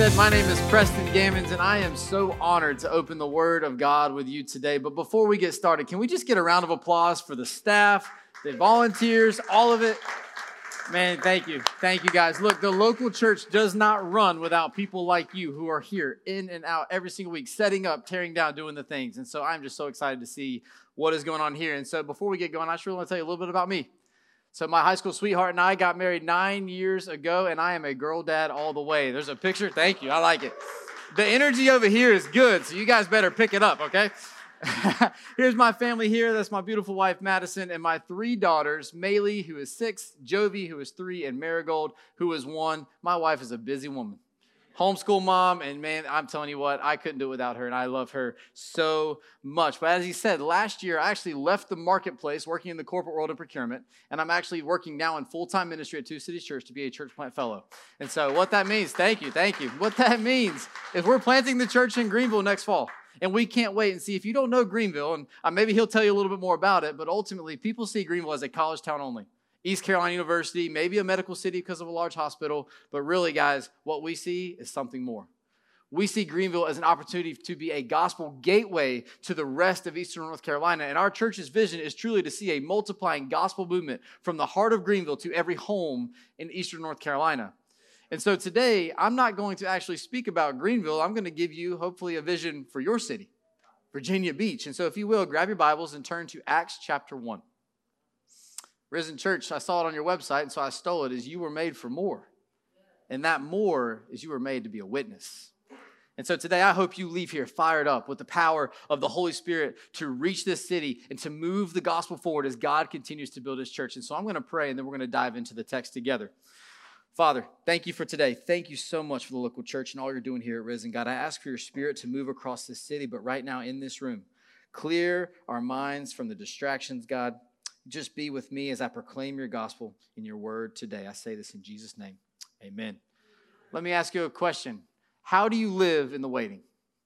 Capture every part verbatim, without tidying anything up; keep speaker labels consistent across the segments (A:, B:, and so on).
A: said, my name is Preston Gammons, and I am so honored to open the Word of God with you today. But before we get started, can we just get a round of applause for the staff, the volunteers, all of it? Man, thank you. Thank you, guys. Look, the local church does not run without people like you who are here in and out every single week, setting up, tearing down, doing the things. And so I'm just so excited to see what is going on here. And so before we get going, I just really want to tell you a little bit about me. So my high school sweetheart and I got married nine years ago, and I am a girl dad all the way. There's a picture. Thank you. I like it. The energy over here is good, so you guys better pick it up, okay? Here's my family here. That's my beautiful wife, Madison, and my three daughters, Maylee, who is six, Jovi, who is three, and Marigold, who is one. My wife is a busy woman. Homeschool mom, and man, I'm telling you what, I couldn't do it without her, and I love her so much. But as he said, last year, I actually left the marketplace working in the corporate world of procurement, and I'm actually working now in full-time ministry at Two Cities Church to be a church plant fellow. And so what that means, thank you, thank you. What that means is we're planting the church in Greenville next fall. And we can't wait and see. If you don't know Greenville, and uh, maybe he'll tell you a little bit more about it, but ultimately, people see Greenville as a college town only. East Carolina University, maybe a medical city because of a large hospital. But really, guys, what we see is something more. We see Greenville as an opportunity to be a gospel gateway to the rest of Eastern North Carolina. And our church's vision is truly to see a multiplying gospel movement from the heart of Greenville to every home in Eastern North Carolina. And so today, I'm not going to actually speak about Greenville. I'm going to give you, hopefully, a vision for your city, Virginia Beach. And so if you will, grab your Bibles and turn to Acts chapter one. Risen Church, I saw it on your website, and so I stole it, is you were made for more. And that more is you were made to be a witness. And so today, I hope you leave here fired up with the power of the Holy Spirit to reach this city and to move the gospel forward as God continues to build his church. And so I'm going to pray, and then we're going to dive into the text together. Father, thank you for today. Thank you so much for the local church and all you're doing here at Risen. God, I ask for your Spirit to move across this city, but right now in this room, clear our minds from the distractions, God. Just be with me as I proclaim your gospel in your word today. I say this in Jesus' name. Amen. Let me ask you a question. How do you live in the waiting?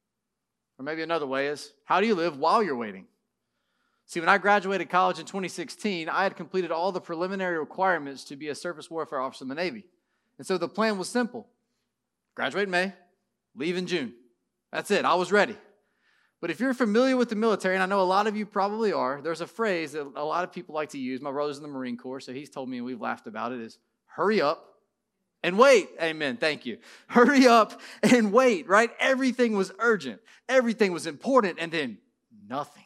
A: Or maybe another way is, how do you live while you're waiting? See, when I graduated college in twenty sixteen, I had completed all the preliminary requirements to be a surface warfare officer in the Navy. And so the plan was simple. Graduate in May, leave in June. That's it. I was ready. But if you're familiar with the military, and I know a lot of you probably are, there's a phrase that a lot of people like to use. My brother's in the Marine Corps, so he's told me, and we've laughed about it, is hurry up and wait. Amen. Thank you. Hurry up and wait, right? Everything was urgent. Everything was important, and then nothing.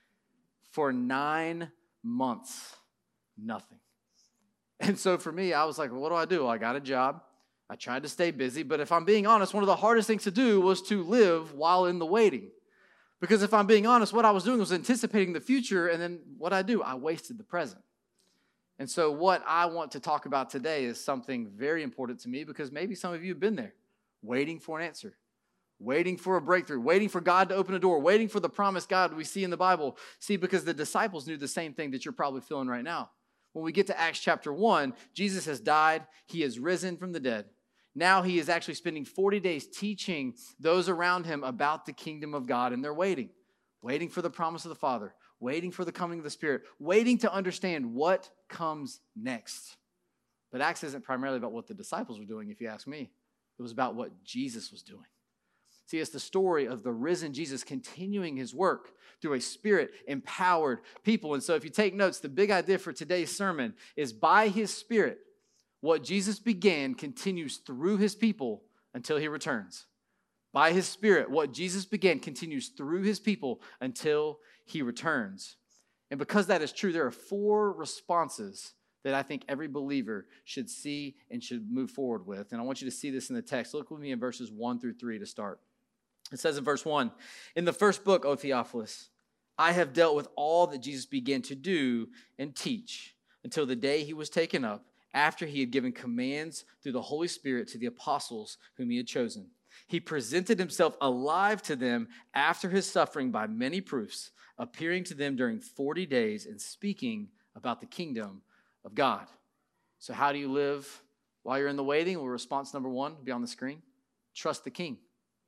A: For nine months, nothing. And so for me, I was like, well, what do I do? Well, I got a job. I tried to stay busy, but if I'm being honest, one of the hardest things to do was to live while in the waiting. Because if I'm being honest, what I was doing was anticipating the future, and then what I do, I wasted the present. And so what I want to talk about today is something very important to me, because maybe some of you have been there, waiting for an answer, waiting for a breakthrough, waiting for God to open a door, waiting for the promised God we see in the Bible. See, because the disciples knew the same thing that you're probably feeling right now. When we get to Acts chapter one, Jesus has died, he has risen from the dead. Now he is actually spending forty days teaching those around him about the kingdom of God, and they're waiting, waiting for the promise of the Father, waiting for the coming of the Spirit, waiting to understand what comes next. But Acts isn't primarily about what the disciples were doing, if you ask me. It was about what Jesus was doing. See, it's the story of the risen Jesus continuing his work through a Spirit-empowered people. And so if you take notes, the big idea for today's sermon is by his Spirit, what Jesus began continues through his people until he returns. By his Spirit, what Jesus began continues through his people until he returns. And because that is true, there are four responses that I think every believer should see and should move forward with. And I want you to see this in the text. Look with me in verses one through three to start. It says in verse one, in the first book, O Theophilus, I have dealt with all that Jesus began to do and teach until the day he was taken up, after he had given commands through the Holy Spirit to the apostles whom he had chosen. He presented himself alive to them after his suffering by many proofs, appearing to them during forty days and speaking about the kingdom of God. So how do you live while you're in the waiting? Well, response number one will be on the screen. Trust the King.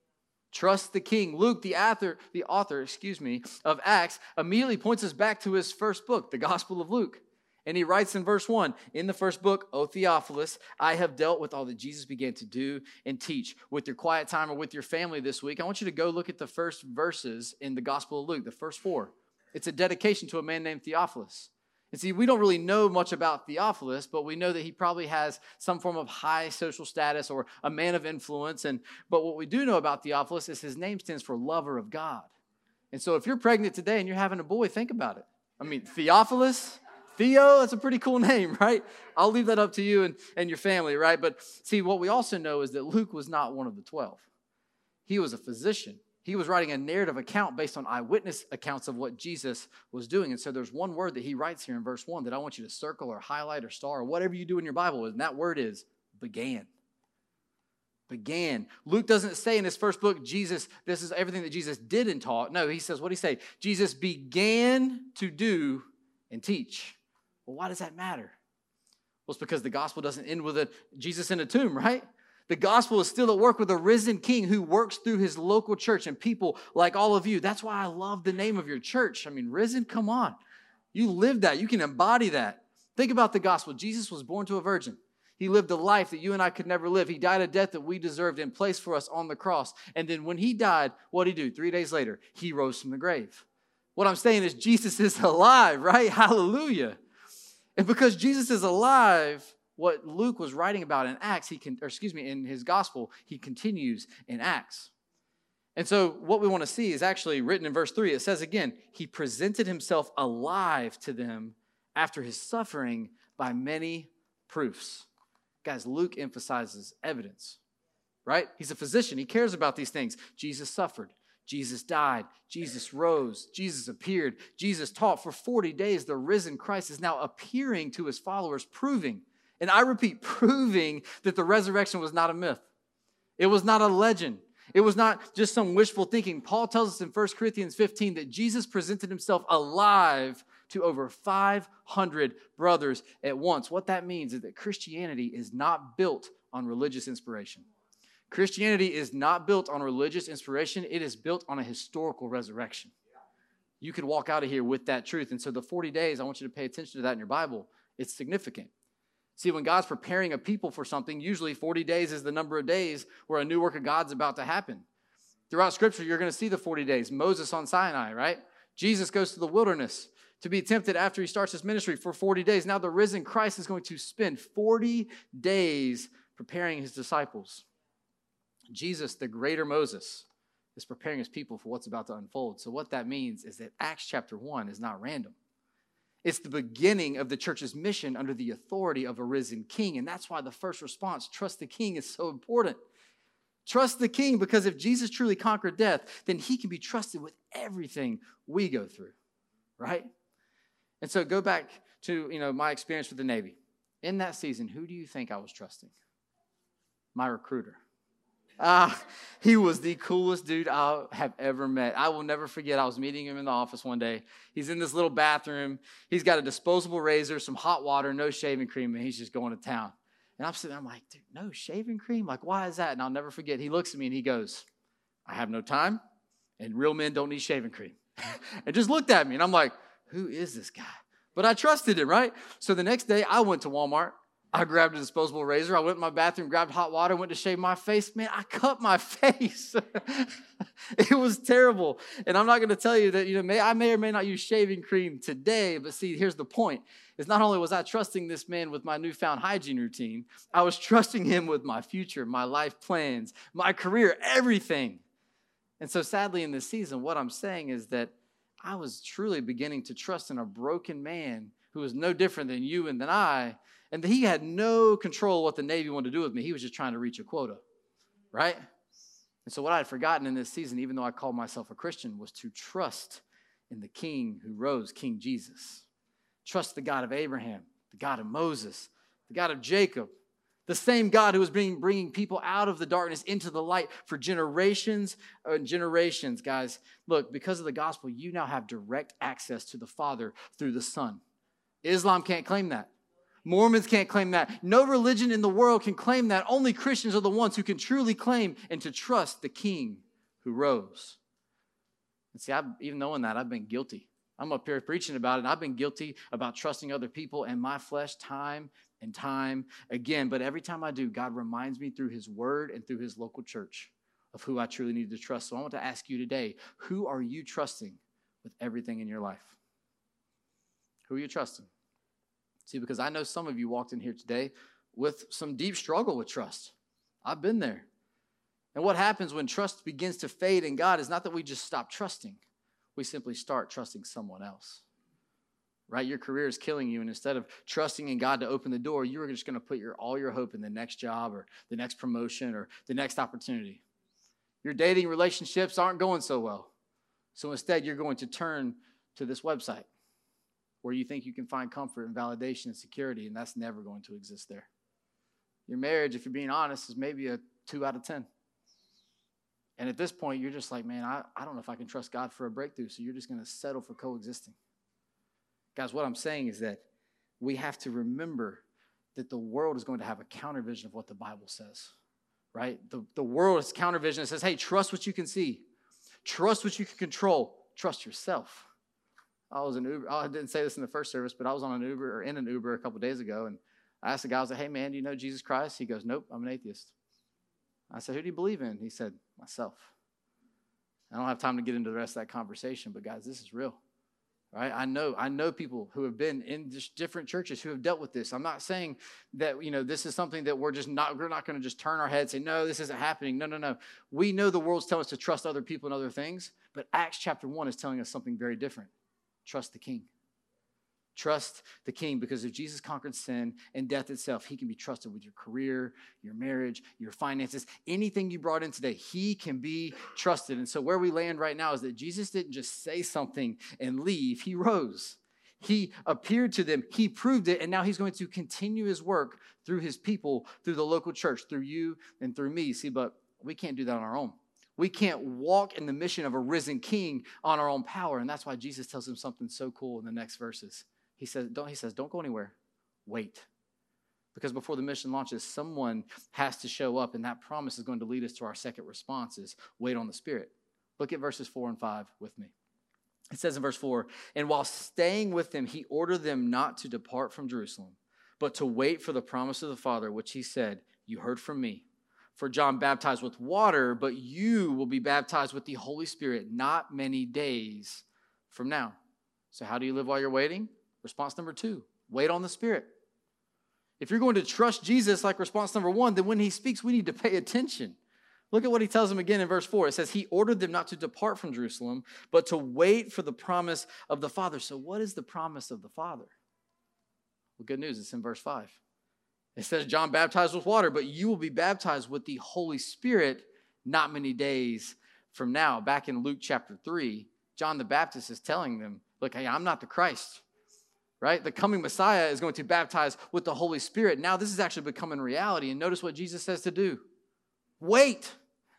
A: Trust the King. Luke, the author, the author, excuse me, of Acts, immediately points us back to his first book, the Gospel of Luke. And he writes in verse one, in the first book, O Theophilus, I have dealt with all that Jesus began to do and teach. With your quiet time or with your family this week, I want you to go look at the first verses in the Gospel of Luke, the first four. It's a dedication to a man named Theophilus. And see, we don't really know much about Theophilus, but we know that he probably has some form of high social status or a man of influence. And but what we do know about Theophilus is his name stands for lover of God. And so if you're pregnant today and you're having a boy, think about it. I mean, Theophilus, Theo, that's a pretty cool name, right? I'll leave that up to you and, and your family, right? But see, what we also know is that Luke was not one of the twelve. He was a physician. He was writing a narrative account based on eyewitness accounts of what Jesus was doing. And so there's one word that he writes here in verse one that I want you to circle or highlight or star or whatever you do in your Bible. And that word is began. Began. Luke doesn't say in his first book, Jesus, this is everything that Jesus did and taught. No, he says, what did he say? Jesus began to do and teach. Well, why does that matter? Well, it's because the gospel doesn't end with a Jesus in a tomb, right? The gospel is still at work with a risen king who works through his local church and people like all of you. That's why I love the name of your church. I mean, risen, come on. You live that. You can embody that. Think about the gospel. Jesus was born to a virgin. He lived a life that you and I could never live. He died a death that we deserved and placed for us on the cross. And then when he died, what did he do? Three days later, he rose from the grave. What I'm saying is Jesus is alive, right? Hallelujah. And because Jesus is alive, what Luke was writing about in Acts, he can, or excuse me, in his gospel, he continues in Acts. And so what we want to see is actually written in verse three. It says again, he presented himself alive to them after his suffering by many proofs. Guys, Luke emphasizes evidence, right? He's a physician. He cares about these things. Jesus suffered. Jesus died. Jesus rose. Jesus appeared. Jesus taught. For forty days, the risen Christ is now appearing to his followers, proving, and I repeat, proving that the resurrection was not a myth. It was not a legend. It was not just some wishful thinking. Paul tells us in First Corinthians fifteen that Jesus presented himself alive to over five hundred brothers at once. What that means is that Christianity is not built on religious inspiration. Christianity is not built on religious inspiration. It is built on a historical resurrection. You could walk out of here with that truth. And so the forty days, I want you to pay attention to that in your Bible. It's significant. See, when God's preparing a people for something, usually forty days is the number of days where a new work of God's about to happen. Throughout Scripture, you're going to see the forty days. Moses on Sinai, right? Jesus goes to the wilderness to be tempted after he starts his ministry for forty days. Now the risen Christ is going to spend forty days preparing his disciples. Jesus, the greater Moses, is preparing his people for what's about to unfold. So what that means is that Acts chapter one is not random. It's the beginning of the church's mission under the authority of a risen king. And that's why the first response, trust the king, is so important. Trust the king, because if Jesus truly conquered death, then he can be trusted with everything we go through, right? And so go back to, you know, my experience with the Navy. In that season, who do you think I was trusting? My recruiter. Ah, uh, he was the coolest dude I have ever met. I will never forget, I was meeting him in the office one day. He's in this little bathroom. He's got a disposable razor, some hot water, no shaving cream, and he's just going to town. And I'm sitting there, I'm like, dude, no shaving cream? Like, why is that? And I'll never forget, he looks at me and he goes, I have no time, and real men don't need shaving cream. And just looked at me, and I'm like, who is this guy? But I trusted him, right? So the next day, I went to Walmart. I grabbed a disposable razor. I went in my bathroom, grabbed hot water, went to shave my face. Man, I cut my face. It was terrible. And I'm not going to tell you that, you know, may, I may or may not use shaving cream today, but see, here's the point. Is not only was I trusting this man with my newfound hygiene routine, I was trusting him with my future, my life plans, my career, everything. And so sadly in this season, what I'm saying is that I was truly beginning to trust in a broken man who was no different than you and than I, and he had no control of what the Navy wanted to do with me. He was just trying to reach a quota, right? And so what I had forgotten in this season, even though I called myself a Christian, was to trust in the King who rose, King Jesus. Trust the God of Abraham, the God of Moses, the God of Jacob, the same God who was bringing, bringing people out of the darkness into the light for generations and generations. Guys, look, because of the gospel, you now have direct access to the Father through the Son. Islam can't claim that. Mormons can't claim that. No religion in the world can claim that. Only Christians are the ones who can truly claim and to trust the King who rose. And see, I've, even knowing that, I've been guilty. I'm up here preaching about it, and I've been guilty about trusting other people and my flesh time and time again. But every time I do, God reminds me through his word and through his local church of who I truly need to trust. So I want to ask you today, who are you trusting with everything in your life? Who are you trusting? See, because I know some of you walked in here today with some deep struggle with trust. I've been there. And what happens when trust begins to fade in God is not that we just stop trusting. We simply start trusting someone else. Right? Your career is killing you, and instead of trusting in God to open the door, you are just going to put your all your hope in the next job or the next promotion or the next opportunity. Your dating relationships aren't going so well. So instead, you're going to turn to this website where you think you can find comfort and validation and security, and that's never going to exist there. Your marriage, if you're being honest, is maybe a two out of ten. And at this point, you're just like, man, I, I don't know if I can trust God for a breakthrough, so you're just going to settle for coexisting. Guys, what I'm saying is that we have to remember that the world is going to have a counter vision of what the Bible says, right? The, the world is counter vision. It says, hey, trust what you can see. Trust what you can control. Trust yourself. I was in Uber. I didn't say this in the first service, but I was on an Uber or in an Uber a couple of days ago, and I asked the guy, I was like, hey, man, do you know Jesus Christ? He goes, nope, I'm an atheist. I said, who do you believe in? He said, myself. I don't have time to get into the rest of that conversation, but guys, this is real, right? I know, I know people who have been in just different churches who have dealt with this. I'm not saying that, you know, this is something that we're just not, we're not going to just turn our head and say, no, this isn't happening. No, no, no. We know the world's telling us to trust other people and other things, but Acts chapter one is telling us something very different. Trust the King. Trust the King, because if Jesus conquered sin and death itself, he can be trusted with your career, your marriage, your finances, anything you brought in today. He can be trusted. And so where we land right now is that Jesus didn't just say something and leave. He rose. He appeared to them. He proved it. And now he's going to continue his work through his people, through the local church, through you and through me. See, but we can't do that on our own. We can't walk in the mission of a risen king on our own power. And that's why Jesus tells him something so cool in the next verses. He says, don't, he says, don't go anywhere. Wait. Because before the mission launches, someone has to show up, and that promise is going to lead us to our second response is wait on the Spirit. Look at verses four and five with me. It says in verse four, and while staying with them, he ordered them not to depart from Jerusalem, but to wait for the promise of the Father, which he said, you heard from me. For John baptized with water, but you will be baptized with the Holy Spirit not many days from now. So how do you live while you're waiting? Response number two, wait on the Spirit. If you're going to trust Jesus like response number one, then when he speaks, we need to pay attention. Look at what he tells them again in verse four. It says, he ordered them not to depart from Jerusalem, but to wait for the promise of the Father. So what is the promise of the Father? Well, good news, it's in verse five. It says, John baptized with water, but you will be baptized with the Holy Spirit not many days from now. Back in Luke chapter three, John the Baptist is telling them, look, hey, I'm not the Christ. Right? The coming Messiah is going to baptize with the Holy Spirit. Now this is actually becoming reality. And notice what Jesus says to do. Wait.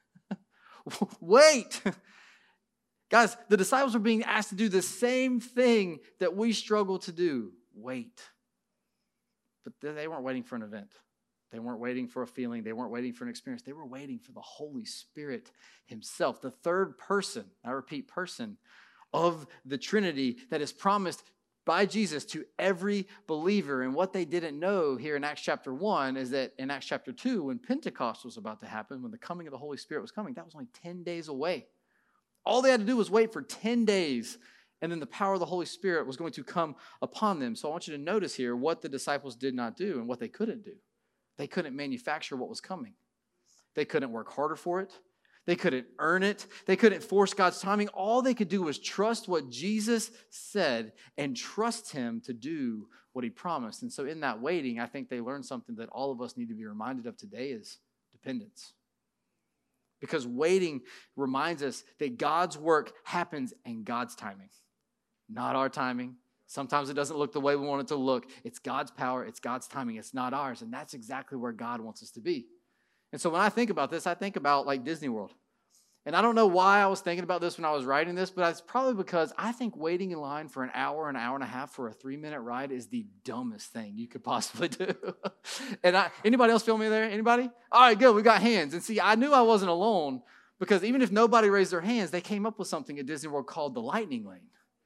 A: Wait. Guys, the disciples are being asked to do the same thing that we struggle to do. Wait. But they weren't waiting for an event. They weren't waiting for a feeling. They weren't waiting for an experience. They were waiting for the Holy Spirit himself, the third person, I repeat, person of the Trinity that is promised by Jesus to every believer. And what they didn't know here in Acts chapter one is that in Acts chapter two, when Pentecost was about to happen, when the coming of the Holy Spirit was coming, that was only ten days away. All they had to do was wait for ten days, and then the power of the Holy Spirit was going to come upon them. So I want you to notice here what the disciples did not do and what they couldn't do. They couldn't manufacture what was coming. They couldn't work harder for it. They couldn't earn it. They couldn't force God's timing. All they could do was trust what Jesus said and trust him to do what he promised. And so in that waiting, I think they learned something that all of us need to be reminded of today is dependence. Because waiting reminds us that God's work happens in God's timing, not our timing. Sometimes it doesn't look the way we want it to look. It's God's power. It's God's timing. It's not ours. And that's exactly where God wants us to be. And so when I think about this, I think about like Disney World. And I don't know why I was thinking about this when I was writing this, but it's probably because I think waiting in line for an hour, an hour and a half for a three-minute ride is the dumbest thing you could possibly do. And I, anybody else feel me there? Anybody? All right, good. We got hands. And see, I knew I wasn't alone because even if nobody raised their hands, they came up with something at Disney World called the lightning lane.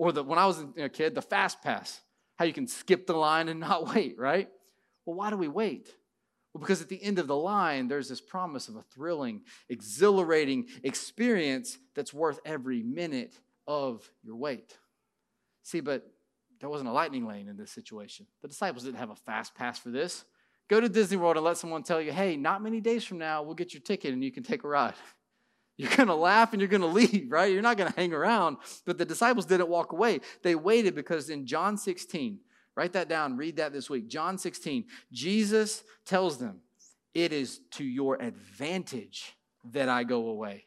A: Or the when I was a kid, the fast pass, how you can skip the line and not wait, right? Well, why do we wait? Well, because at the end of the line, there's this promise of a thrilling, exhilarating experience that's worth every minute of your wait. See, but there wasn't a lightning lane in this situation. The disciples didn't have a fast pass for this. Go to Disney World and let someone tell you, hey, not many days from now, we'll get your ticket and you can take a ride. You're going to laugh and you're going to leave, right? You're not going to hang around. But the disciples didn't walk away. They waited because in John sixteen, write that down, read that this week. John sixteen, Jesus tells them, it is to your advantage that I go away.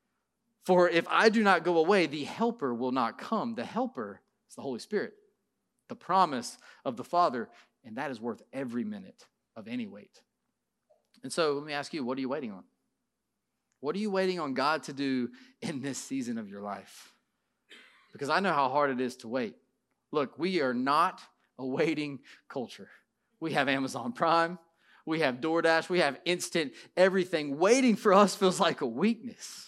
A: For if I do not go away, the helper will not come. The helper is the Holy Spirit, the promise of the Father, and that is worth every minute of any wait. And so let me ask you, what are you waiting on? What are you waiting on God to do in this season of your life? Because I know how hard it is to wait. Look, we are not a waiting culture. We have Amazon Prime. We have DoorDash. We have instant everything. Waiting for us feels like a weakness.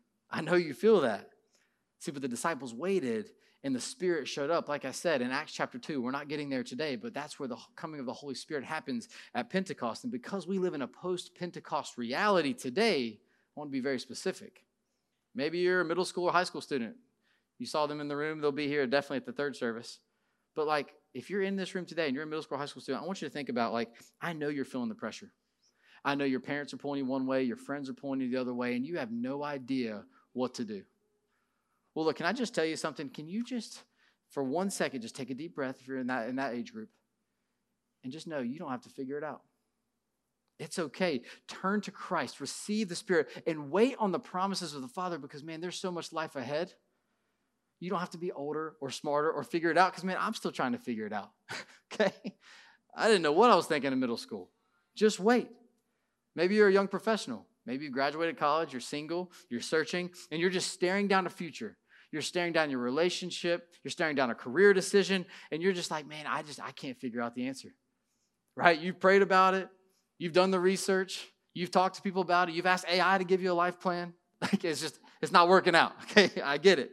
A: I know you feel that. See, but the disciples waited and the Spirit showed up. Like I said, in Acts chapter two, we're not getting there today, but that's where the coming of the Holy Spirit happens at Pentecost. And because we live in a post-Pentecost reality today, I want to be very specific. Maybe you're a middle school or high school student. You saw them in the room. They'll be here definitely at the third service. But like, if you're in this room today and you're a middle school or high school student, I want you to think about, like, I know you're feeling the pressure. I know your parents are pulling you one way, your friends are pulling you the other way, and you have no idea what to do. Well, look, can I just tell you something? Can you just, for one second, just take a deep breath if you're in that, in that age group, and just know you don't have to figure it out. It's okay. Turn to Christ, receive the Spirit, and wait on the promises of the Father because, man, there's so much life ahead. You don't have to be older or smarter or figure it out because, man, I'm still trying to figure it out, okay? I didn't know what I was thinking in middle school. Just wait. Maybe you're a young professional. Maybe you graduated college, you're single, you're searching, and you're just staring down the future. You're staring down your relationship. You're staring down a career decision, and you're just like, man, I just, I can't figure out the answer, right? You've prayed about it. You've done the research. You've talked to people about it. You've asked A I to give you a life plan. Like, it's just, it's not working out, okay? I get it.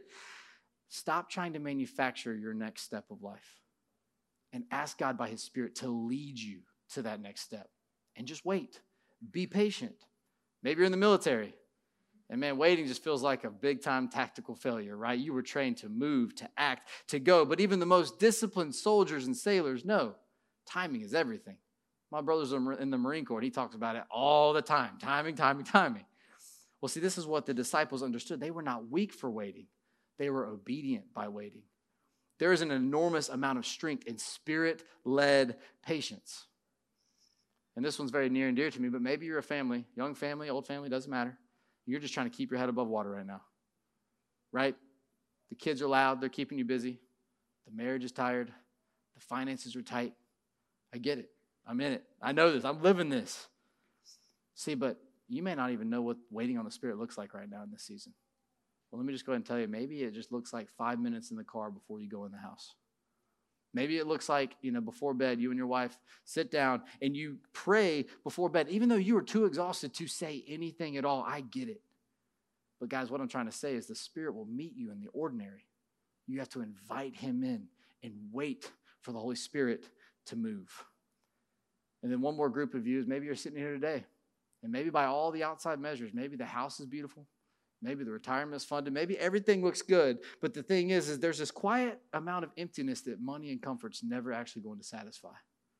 A: Stop trying to manufacture your next step of life and ask God by His Spirit to lead you to that next step. And just wait. Be patient. Maybe you're in the military. And man, waiting just feels like a big-time tactical failure, right? You were trained to move, to act, to go. But even the most disciplined soldiers and sailors know timing is everything. My brother's in the Marine Corps, and he talks about it all the time. Timing, timing, timing. Well, see, this is what the disciples understood. They were not weak for waiting. They were obedient by waiting. There is an enormous amount of strength in Spirit-led patience. And this one's very near and dear to me, but maybe you're a family, young family, old family, doesn't matter. You're just trying to keep your head above water right now, right? The kids are loud. They're keeping you busy. The marriage is tired. The finances are tight. I get it. I'm in it. I know this. I'm living this. See, but you may not even know what waiting on the Spirit looks like right now in this season. Well, let me just go ahead and tell you, maybe it just looks like five minutes in the car before you go in the house. Maybe it looks like, you know, before bed, you and your wife sit down and you pray before bed, even though you are too exhausted to say anything at all. I get it. But guys, what I'm trying to say is the Spirit will meet you in the ordinary. You have to invite Him in and wait for the Holy Spirit to move. And then one more group of you is maybe you're sitting here today, and maybe by all the outside measures, maybe the house is beautiful. Maybe the retirement is funded. Maybe everything looks good. But the thing is, is there's this quiet amount of emptiness that money and comfort's never actually going to satisfy.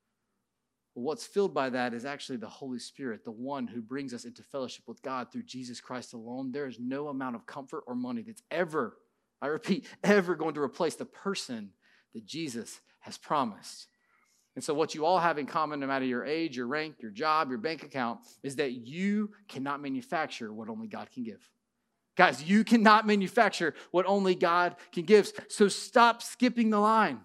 A: Well, what's filled by that is actually the Holy Spirit, the one who brings us into fellowship with God through Jesus Christ alone. There is no amount of comfort or money that's ever, I repeat, ever going to replace the person that Jesus has promised. And so what you all have in common, no matter your age, your rank, your job, your bank account, is that you cannot manufacture what only God can give. Guys, you cannot manufacture what only God can give. So stop skipping the line.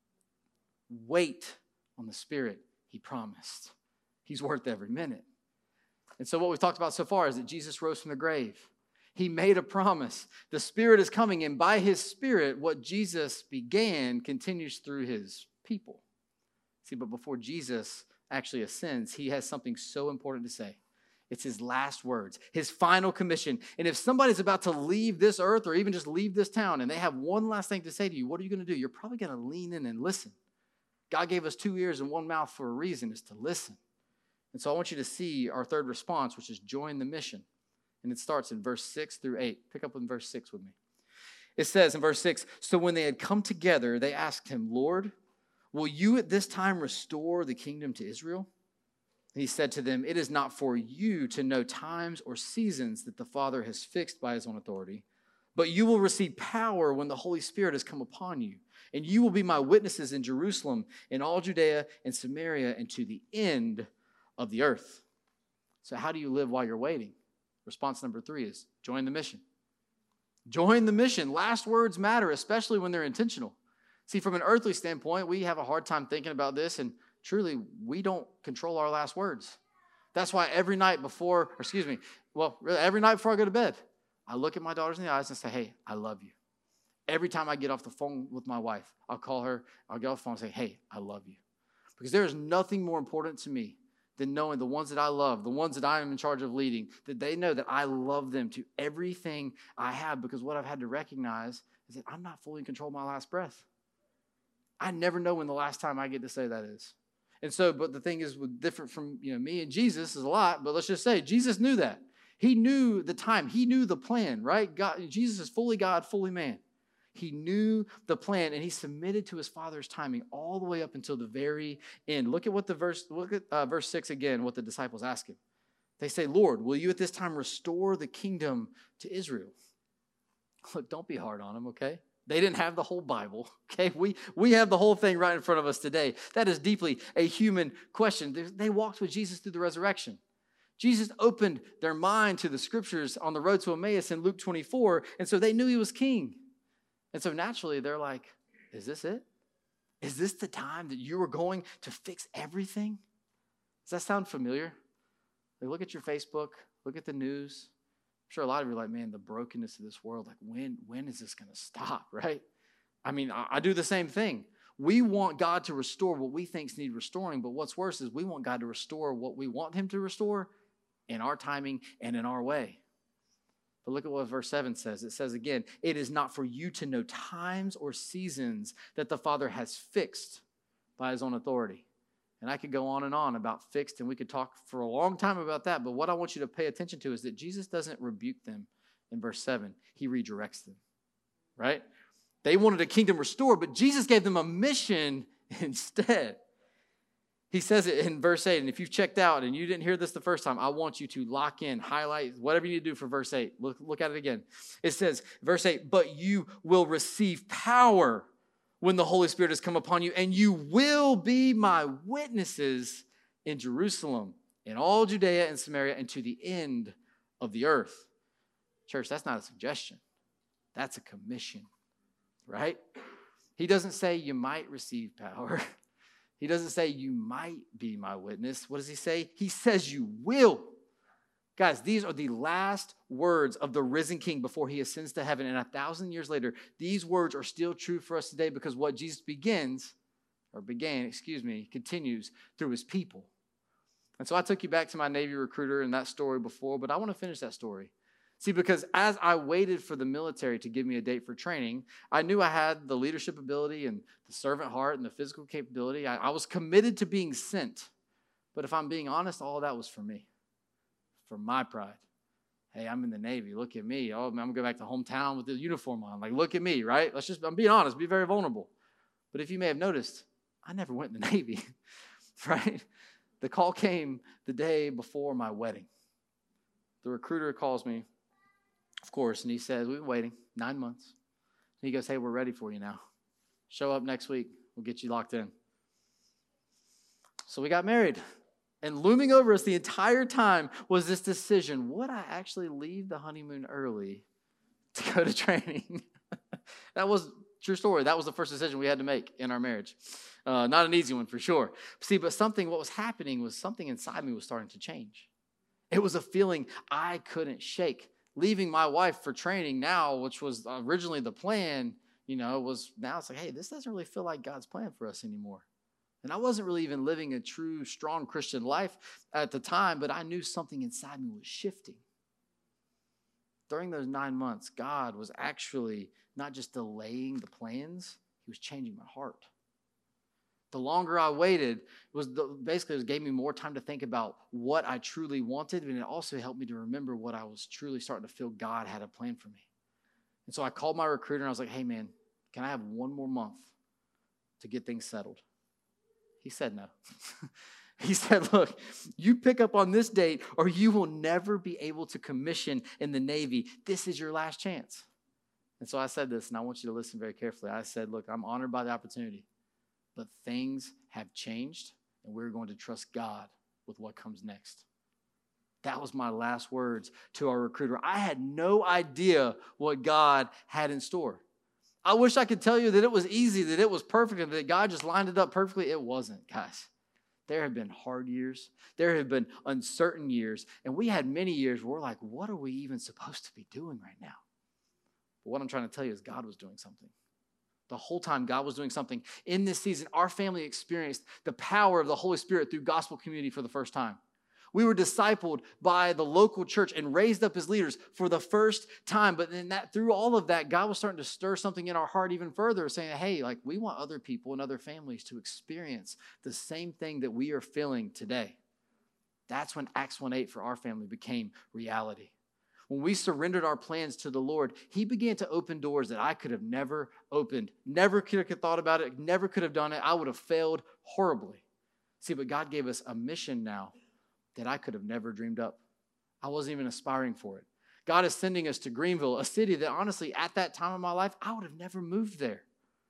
A: Wait on the Spirit He promised. He's worth every minute. And so what we've talked about so far is that Jesus rose from the grave. He made a promise. The Spirit is coming, and by His Spirit, what Jesus began continues through His people. See, but before Jesus actually ascends, He has something so important to say. It's his last words, his final commission. And if somebody's about to leave this earth or even just leave this town and they have one last thing to say to you, what are you going to do? You're probably going to lean in and listen. God gave us two ears and one mouth for a reason, is to listen. And so I want you to see our third response, which is join the mission. And it starts in verse six through eight. Pick up in verse six with me. It says in verse six, so when they had come together, they asked him, Lord, will you at this time restore the kingdom to Israel? And he said to them, it is not for you to know times or seasons that the Father has fixed by his own authority, but you will receive power when the Holy Spirit has come upon you. And you will be my witnesses in Jerusalem, in all Judea and Samaria, and to the end of the earth. So how do you live while you're waiting? Response number three is join the mission. Join the mission. Last words matter, especially when they're intentional. See, from an earthly standpoint, we have a hard time thinking about this, and truly, we don't control our last words. That's why every night before, or excuse me, well, really every night before I go to bed, I look at my daughters in the eyes and say, hey, I love you. Every time I get off the phone with my wife, I'll call her, I'll get off the phone and say, hey, I love you. Because there is nothing more important to me than knowing the ones that I love, the ones that I am in charge of leading, that they know that I love them to everything I have, because what I've had to recognize is that I'm not fully in control of my last breath. I never know when the last time I get to say that is. And so, but the thing is, with different from, you know, me and Jesus is a lot, but let's just say Jesus knew that. He knew the time. He knew the plan, right? God, Jesus is fully God, fully man. He knew the plan, and he submitted to his Father's timing all the way up until the very end. Look at what the verse, look at uh, verse six again, what the disciples ask him. They say, Lord, will you at this time restore the kingdom to Israel? Look, don't be hard on them, okay? They didn't have the whole Bible, okay? We, we have the whole thing right in front of us today. That is deeply a human question. They, they walked with Jesus through the resurrection. Jesus opened their mind to the scriptures on the road to Emmaus in Luke twenty-four, and so they knew he was king. And so naturally, they're like, is this it? Is this the time that you were going to fix everything? Does that sound familiar? Like, look at your Facebook, look at the news. I'm sure a lot of you are like, man, the brokenness of this world, like when, when is this going to stop, right? I mean, I, I do the same thing. We want God to restore what we think needs restoring, but what's worse is we want God to restore what we want him to restore in our timing and in our way. But look at what verse seven says. It says again, it is not for you to know times or seasons that the Father has fixed by his own authority. And I could go on and on about fixed, and we could talk for a long time about that. But what I want you to pay attention to is that Jesus doesn't rebuke them in verse seven. He redirects them, right? They wanted a kingdom restored, but Jesus gave them a mission instead. He says it in verse eight, and if you've checked out and you didn't hear this the first time, I want you to lock in, highlight, whatever you need to do for verse eight. Look, look at it again. It says, verse eight, but you will receive power when the Holy Spirit has come upon you, and you will be my witnesses in Jerusalem, in all Judea and Samaria, and to the end of the earth. Church, that's not a suggestion. That's a commission, right? He doesn't say you might receive power. He doesn't say you might be my witness. What does he say? He says you will. Guys, these are the last words of the risen King before he ascends to heaven. And a thousand years later, these words are still true for us today because what Jesus begins, or began, excuse me, continues through his people. And so I took you back to my Navy recruiter and that story before, but I want to finish that story. See, because as I waited for the military to give me a date for training, I knew I had the leadership ability and the servant heart and the physical capability. I, I was committed to being sent. But if I'm being honest, all of that was for me, for my pride. Hey, I'm in the Navy. Look at me. Oh, I'm going to go back to hometown with the uniform on. Like, look at me, right? Let's just, I'm being honest, be very vulnerable. But if you may have noticed, I never went in the Navy, right? The call came the day before my wedding. The recruiter calls me, of course, and he says, we've been waiting nine months. And he goes, hey, we're ready for you now. Show up next week. We'll get you locked in. So we got married. And looming over us the entire time was this decision. Would I actually leave the honeymoon early to go to training? That was true story. That was the first decision we had to make in our marriage. Uh, not an easy one for sure. See, but something, what was happening was something inside me was starting to change. It was a feeling I couldn't shake. Leaving my wife for training now, which was originally the plan, you know, was now it's like, hey, this doesn't really feel like God's plan for us anymore. And I wasn't really even living a true, strong Christian life at the time, but I knew something inside me was shifting. During those nine months, God was actually not just delaying the plans, he was changing my heart. The longer I waited, it was the, basically it gave me more time to think about what I truly wanted, and it also helped me to remember what I was truly starting to feel God had a plan for me. And so I called my recruiter and I was like, hey man, can I have one more month to get things settled? He said no. He said, look, you pick up on this date or you will never be able to commission in the Navy. This is your last chance. And so I said this, and I want you to listen very carefully. I said, look, I'm honored by the opportunity, but things have changed, and we're going to trust God with what comes next. That was my last words to our recruiter. I had no idea what God had in store. I wish I could tell you that it was easy, that it was perfect, and that God just lined it up perfectly. It wasn't, guys. There have been hard years. There have been uncertain years. And we had many years where we're like, what are we even supposed to be doing right now? But what I'm trying to tell you is God was doing something. The whole time God was doing something. In this season, our family experienced the power of the Holy Spirit through gospel community for the first time. We were discipled by the local church and raised up as leaders for the first time. But then that through all of that, God was starting to stir something in our heart even further, saying, hey, like we want other people and other families to experience the same thing that we are feeling today. That's when Acts one eight for our family became reality. When we surrendered our plans to the Lord, he began to open doors that I could have never opened, never could have thought about it, never could have done it. I would have failed horribly. See, but God gave us a mission now that I could have never dreamed up. I wasn't even aspiring for it. God is sending us to Greenville, a city that honestly, at that time of my life, I would have never moved there.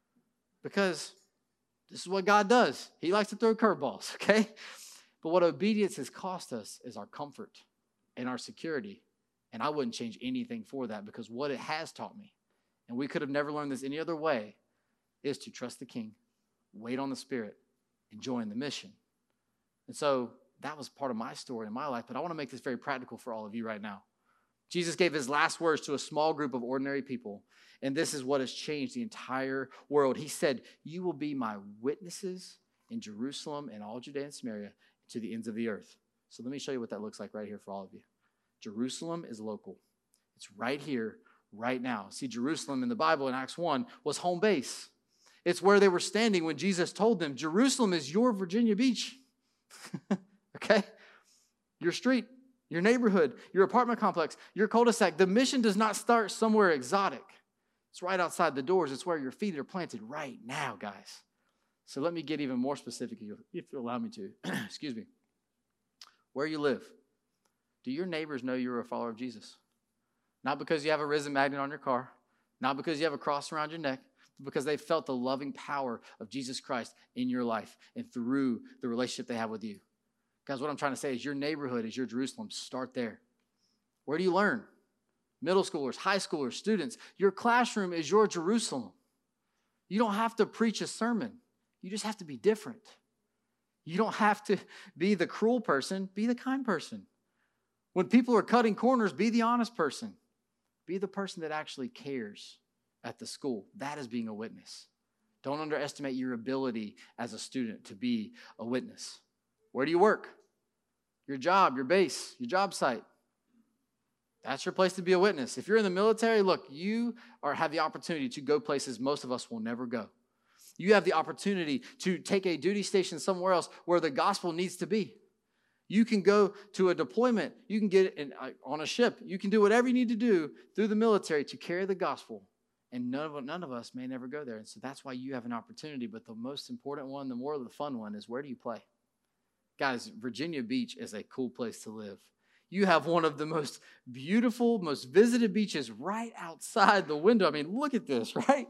A: Because this is what God does. He likes to throw curveballs, okay? But what obedience has cost us is our comfort and our security. And I wouldn't change anything for that, because what it has taught me, and we could have never learned this any other way, is to trust the King, wait on the Spirit, and join the mission. And so that was part of my story in my life, but I want to make this very practical for all of you right now. Jesus gave his last words to a small group of ordinary people, and this is what has changed the entire world. He said, you will be my witnesses in Jerusalem and all Judea and Samaria to the ends of the earth. So let me show you what that looks like right here for all of you. Jerusalem is local. It's right here, right now. See, Jerusalem in the Bible in Acts one was home base. It's where they were standing when Jesus told them, Jerusalem is your Virginia Beach. Okay? Your street, your neighborhood, your apartment complex, your cul-de-sac. The mission does not start somewhere exotic. It's right outside the doors. It's where your feet are planted right now, guys. So let me get even more specific if you allow me to. Excuse me. Where you live. Do your neighbors know you're a follower of Jesus? Not because you have a risen magnet on your car, not because you have a cross around your neck, but because they felt the loving power of Jesus Christ in your life and through the relationship they have with you. Guys, what I'm trying to say is your neighborhood is your Jerusalem. Start there. Where do you learn? Middle schoolers, high schoolers, students. Your classroom is your Jerusalem. You don't have to preach a sermon. You just have to be different. You don't have to be the cruel person. Be the kind person. When people are cutting corners, be the honest person. Be the person that actually cares at the school. That is being a witness. Don't underestimate your ability as a student to be a witness. Where do you work? Your job, your base, your job site. That's your place to be a witness. If you're in the military, look, you are, have the opportunity to go places most of us will never go. You have the opportunity to take a duty station somewhere else where the gospel needs to be. You can go to a deployment. You can get in, uh, on a ship. You can do whatever you need to do through the military to carry the gospel. And none of, none of us may never go there. And so that's why you have an opportunity. But the most important one, the more the fun one, is where do you play? Guys, Virginia Beach is a cool place to live. You have one of the most beautiful, most visited beaches right outside the window. I mean, look at this, right?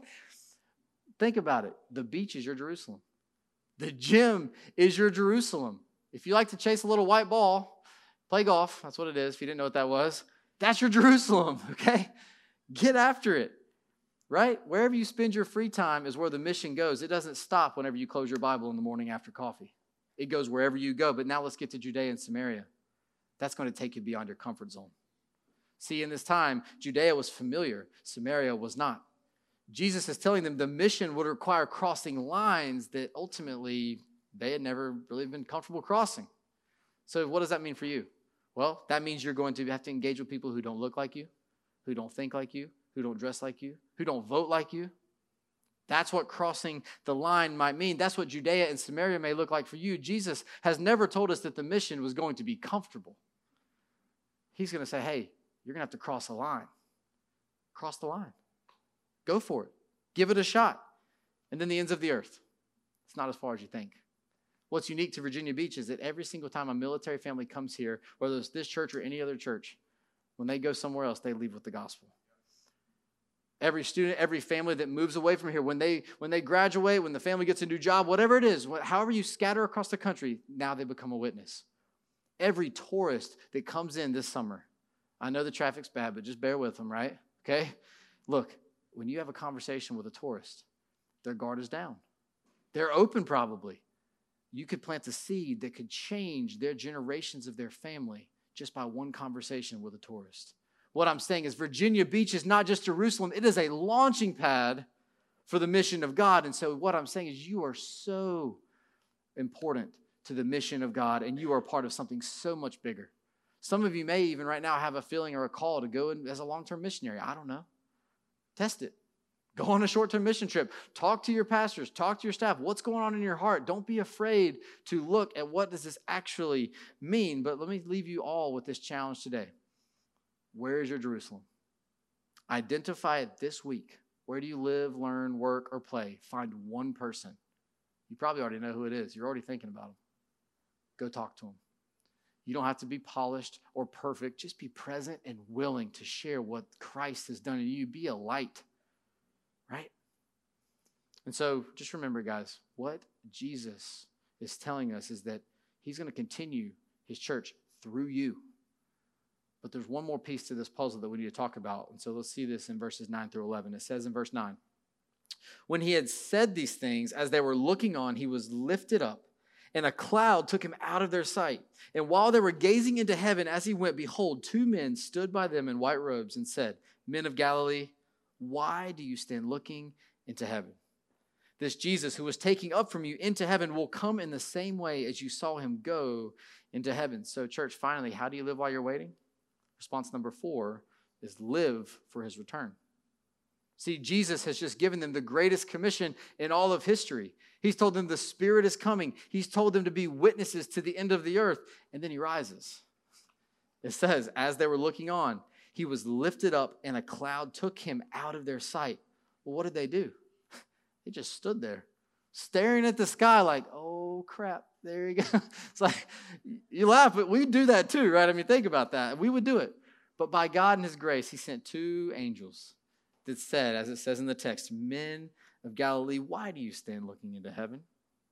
A: Think about it. The beach is your Jerusalem. The gym is your Jerusalem. If you like to chase a little white ball, play golf. That's what it is. If you didn't know what that was, that's your Jerusalem, okay? Get after it, right? Wherever you spend your free time is where the mission goes. It doesn't stop whenever you close your Bible in the morning after coffee. It goes wherever you go. But now let's get to Judea and Samaria. That's going to take you beyond your comfort zone. See, in this time, Judea was familiar. Samaria was not. Jesus is telling them the mission would require crossing lines that ultimately they had never really been comfortable crossing. So what does that mean for you? Well, that means you're going to have to engage with people who don't look like you, who don't think like you, who don't dress like you, who don't vote like you. That's what crossing the line might mean. That's what Judea and Samaria may look like for you. Jesus has never told us that the mission was going to be comfortable. He's going to say, hey, you're going to have to cross the line. Cross the line. Go for it. Give it a shot. And then the ends of the earth. It's not as far as you think. What's unique to Virginia Beach is that every single time a military family comes here, whether it's this church or any other church, when they go somewhere else, they leave with the gospel. Every student, every family that moves away from here, when they when they graduate, when the family gets a new job, whatever it is, however you scatter across the country, now they become a witness. Every tourist that comes in this summer, I know the traffic's bad, but just bear with them, right? Okay? Look, when you have a conversation with a tourist, their guard is down. They're open probably. You could plant a seed that could change their generations of their family just by one conversation with a tourist. What I'm saying is Virginia Beach is not just Jerusalem. It is a launching pad for the mission of God. And so what I'm saying is you are so important to the mission of God, and you are part of something so much bigger. Some of you may even right now have a feeling or a call to go in as a long-term missionary. I don't know. Test it. Go on a short-term mission trip. Talk to your pastors. Talk to your staff. What's going on in your heart? Don't be afraid to look at what does this actually mean. But let me leave you all with this challenge today. Where is your Jerusalem? Identify it this week. Where do you live, learn, work, or play? Find one person. You probably already know who it is. You're already thinking about them. Go talk to them. You don't have to be polished or perfect. Just be present and willing to share what Christ has done in you. Be a light, right? And so just remember, guys, what Jesus is telling us is that he's going to continue his church through you. But there's one more piece to this puzzle that we need to talk about. And so let's see this in verses nine through eleven. It says in verse nine, when he had said these things, as they were looking on, he was lifted up, and a cloud took him out of their sight. And while they were gazing into heaven as he went, behold, two men stood by them in white robes and said, Men of Galilee, why do you stand looking into heaven? This Jesus who was taking up from you into heaven will come in the same way as you saw him go into heaven. So church, finally, how do you live while you're waiting? Response number four is live for his return. See, Jesus has just given them the greatest commission in all of history. He's told them the Spirit is coming. He's told them to be witnesses to the end of the earth. And then he rises. It says, as they were looking on, he was lifted up and a cloud took him out of their sight. Well, what did they do? They just stood there staring at the sky like, oh, crap, there you go. It's like, you laugh, but we do that too, right? I mean, think about that. We would do it. But by God and his grace, he sent two angels that said, as it says in the text, Men of Galilee, why do you stand looking into heaven?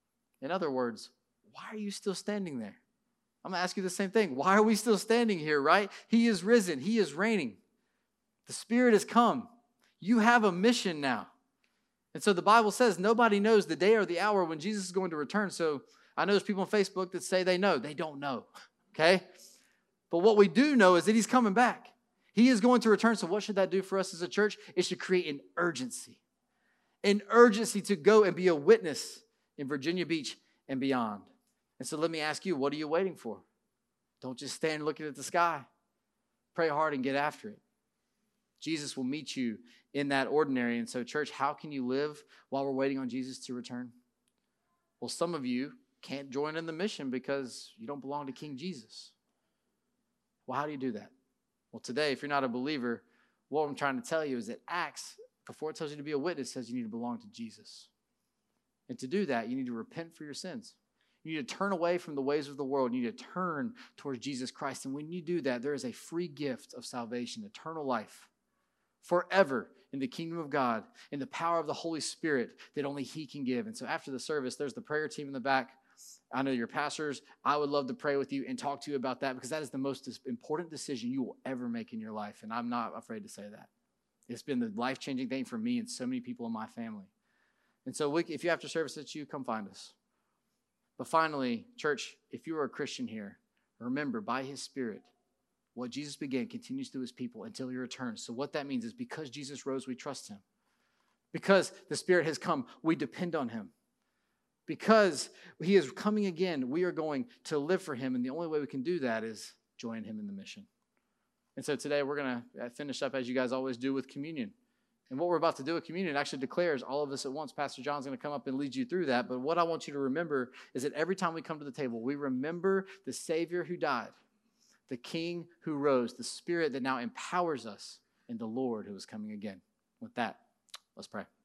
A: In other words, why are you still standing there? I'm going to ask you the same thing. Why are we still standing here, right? He is risen. He is reigning. The Spirit has come. You have a mission now. And so the Bible says nobody knows the day or the hour when Jesus is going to return. So I know there's people on Facebook that say they know. They don't know, okay? But what we do know is that he's coming back. He is going to return. So what should that do for us as a church? It should create an urgency. An urgency to go and be a witness in Virginia Beach and beyond. And so let me ask you, what are you waiting for? Don't just stand looking at the sky. Pray hard and get after it. Jesus will meet you in that ordinary. And so, church, how can you live while we're waiting on Jesus to return? Well, some of you can't join in the mission because you don't belong to King Jesus. Well, how do you do that? Well, today, if you're not a believer, what I'm trying to tell you is that Acts, before it tells you to be a witness, says you need to belong to Jesus. And to do that, you need to repent for your sins. You need to turn away from the ways of the world. You need to turn towards Jesus Christ. And when you do that, there is a free gift of salvation, eternal life, forever in the kingdom of God, in the power of the Holy Spirit that only he can give. And so after the service, there's the prayer team in the back. I know your pastors. I would love to pray with you and talk to you about that because that is the most important decision you will ever make in your life. And I'm not afraid to say that. It's been the life-changing thing for me and so many people in my family. And so we, if you after service at you, come find us. But finally, church, if you are a Christian here, remember, by his Spirit, what Jesus began continues through his people until he returns. So what that means is because Jesus rose, we trust him. Because the Spirit has come, we depend on him. because he is coming again, we are going to live for him. And the only way we can do that is join him in the mission. And so today we're going to finish up, as you guys always do, with communion. And what we're about to do with communion actually declares all of us at once. Pastor John's going to come up and lead you through that. But what I want you to remember is that every time we come to the table, we remember the Savior who died, the King who rose, the Spirit that now empowers us, and the Lord who is coming again. With that, let's pray.